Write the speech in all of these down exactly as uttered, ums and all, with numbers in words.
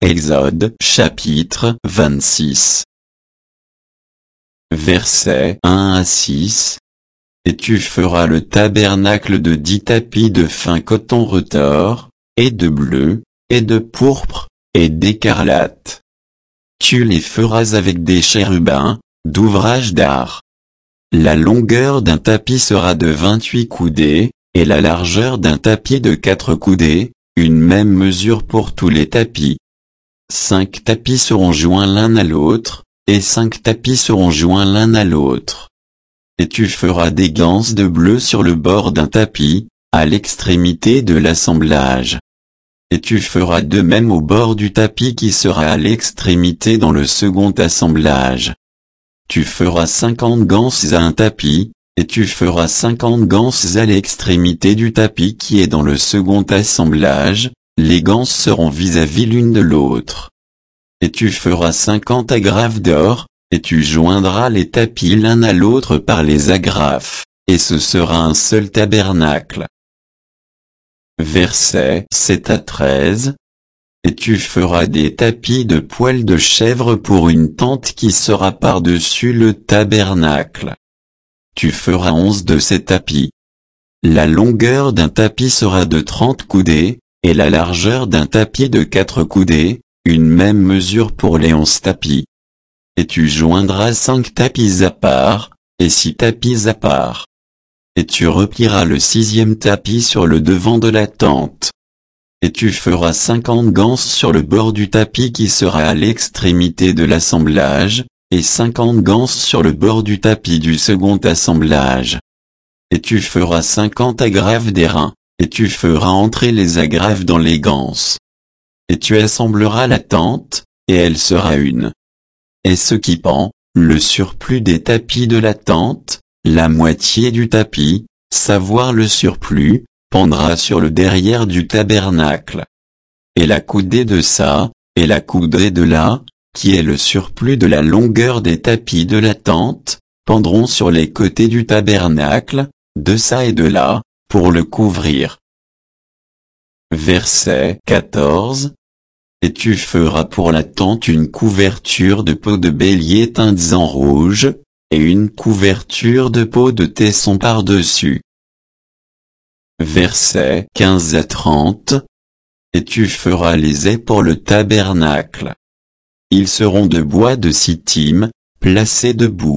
Exode chapitre vingt-six. Versets un à six. Et tu feras le tabernacle de dix tapis de fin coton retors, et de bleu, et de pourpre, et d'écarlate. Tu les feras avec des chérubins, d'ouvrage d'art. La longueur d'un tapis sera de vingt-huit coudées, et la largeur d'un tapis de quatre coudées, une même mesure pour tous les tapis. Cinq tapis seront joints l'un à l'autre, et cinq tapis seront joints l'un à l'autre. Et tu feras des ganses de bleu sur le bord d'un tapis, à l'extrémité de l'assemblage. Et tu feras de même au bord du tapis qui sera à l'extrémité dans le second assemblage. Tu feras cinquante ganses à un tapis, et tu feras cinquante ganses à l'extrémité du tapis qui est dans le second assemblage, les ganses seront vis-à-vis l'une de l'autre. Et tu feras cinquante agrafes d'or, et tu joindras les tapis l'un à l'autre par les agrafes, et ce sera un seul tabernacle. Versets sept à treize. Et tu feras des tapis de poils de chèvre pour une tente qui sera par-dessus le tabernacle. Tu feras onze de ces tapis. La longueur d'un tapis sera de trente coudées, et la largeur d'un tapis de quatre coudées, une même mesure pour les onze tapis. Et tu joindras cinq tapis à part, et six tapis à part. Et tu replieras le sixième tapis sur le devant de la tente. Et tu feras cinquante ganses sur le bord du tapis qui sera à l'extrémité de l'assemblage, et cinquante ganses sur le bord du tapis du second assemblage. Et tu feras cinquante agrafes d'airain, et tu feras entrer les agrafes dans les ganses. Et tu assembleras la tente, et elle sera une. Et ce qui pend, le surplus des tapis de la tente, la moitié du tapis, savoir le surplus, pendra sur le derrière du tabernacle. Et la coudée de ça, et la coudée de là, qui est le surplus de la longueur des tapis de la tente, pendront sur les côtés du tabernacle, de ça et de là, pour le couvrir. Verset quatorze. Et tu feras pour la tente une couverture de peau de bélier teinte en rouge, et une couverture de peau de tesson par-dessus. Versets quinze à trente. Et tu feras les ais pour le tabernacle. Ils seront de bois de sittim, placés debout.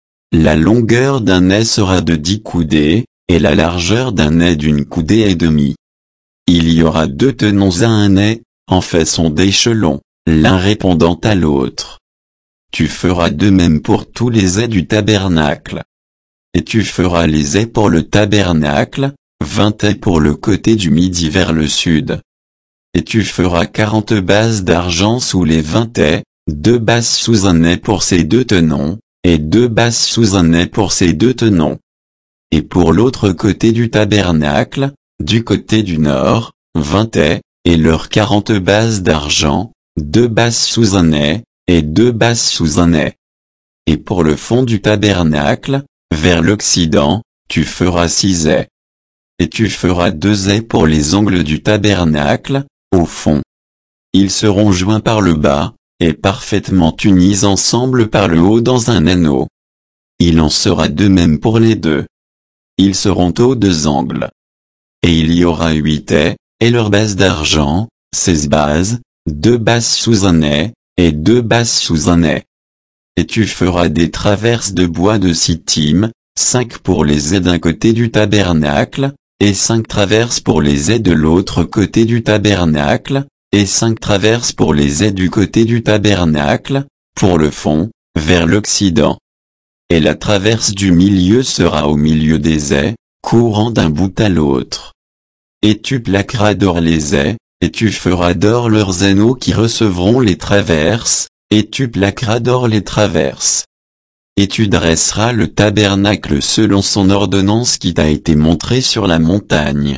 La longueur d'un ais sera de dix coudées, et la largeur d'un ais d'une coudée et demie. Il y aura deux tenons à un ais, en façon d'échelon, l'un répondant à l'autre. Tu feras de même pour tous les ais du tabernacle. Et tu feras les ais pour le tabernacle, vingt ais pour le côté du midi vers le sud. Et tu feras quarante bases d'argent sous les vingt ais, deux bases sous un ais pour ces deux tenons, et deux bases sous un ais pour ces deux tenons. Et pour l'autre côté du tabernacle, du côté du nord, vingt ais, et leurs quarante bases d'argent, deux bases sous un ais, et deux bases sous un ais. Et pour le fond du tabernacle, vers l'occident, tu feras six ais. Et tu feras deux ais pour les angles du tabernacle, au fond. Ils seront joints par le bas, et parfaitement unis ensemble par le haut dans un anneau. Il en sera de même pour les deux. Ils seront aux deux angles. Et il y aura huit ais, et leurs bases d'argent, seize bases, deux bases sous un ais, et deux bases sous un ais. Et tu feras des traverses de bois de sittim, cinq pour les ais d'un côté du tabernacle, et cinq traverses pour les ais de l'autre côté du tabernacle, et cinq traverses pour les ais du côté du tabernacle, pour le fond, vers l'occident. Et la traverse du milieu sera au milieu des ais, courant d'un bout à l'autre. Et tu plaqueras d'or les ais, et tu feras d'or leurs anneaux qui recevront les traverses, et tu plaqueras d'or les traverses. Et tu dresseras le tabernacle selon son ordonnance qui t'a été montrée sur la montagne.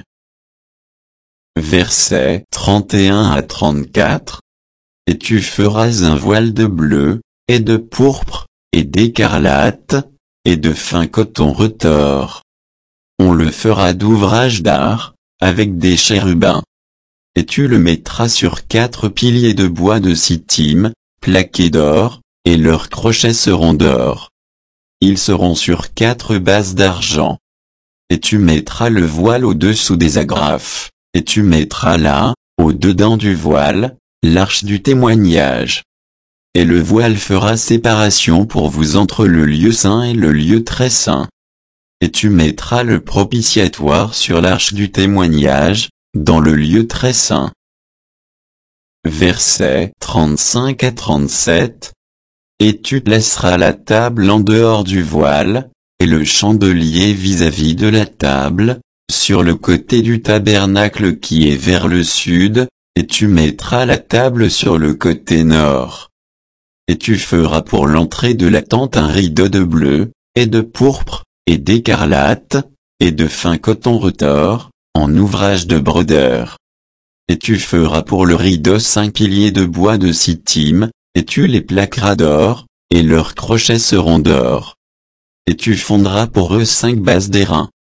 Versets trente et un à trente-quatre. Et tu feras un voile de bleu, et de pourpre, et d'écarlate, et de fin coton retors. On le fera d'ouvrage d'art, avec des chérubins. et tu le mettras sur quatre piliers de bois de sittim, plaqués d'or, et leurs crochets seront d'or. Ils seront sur quatre bases d'argent. Et tu mettras le voile au-dessous des agrafes, et tu mettras là, au-dedans du voile, l'arche du témoignage. Et le voile fera séparation pour vous entre le lieu saint et le lieu très saint. Et tu mettras le propitiatoire sur l'arche du témoignage, dans le lieu très saint. Versets trente-cinq à trente-sept. Et tu placeras la table en dehors du voile, et le chandelier vis-à-vis de la table, sur le côté du tabernacle qui est vers le sud, et tu mettras la table sur le côté nord. Et tu feras pour l'entrée de la tente un rideau de bleu, et de pourpre, et d'écarlate, et de fin coton retors, en ouvrage de brodeur. Et tu feras pour le rideau cinq piliers de bois de sittim, et tu les plaqueras d'or, et leurs crochets seront d'or. Et tu fondras pour eux cinq bases d'airain.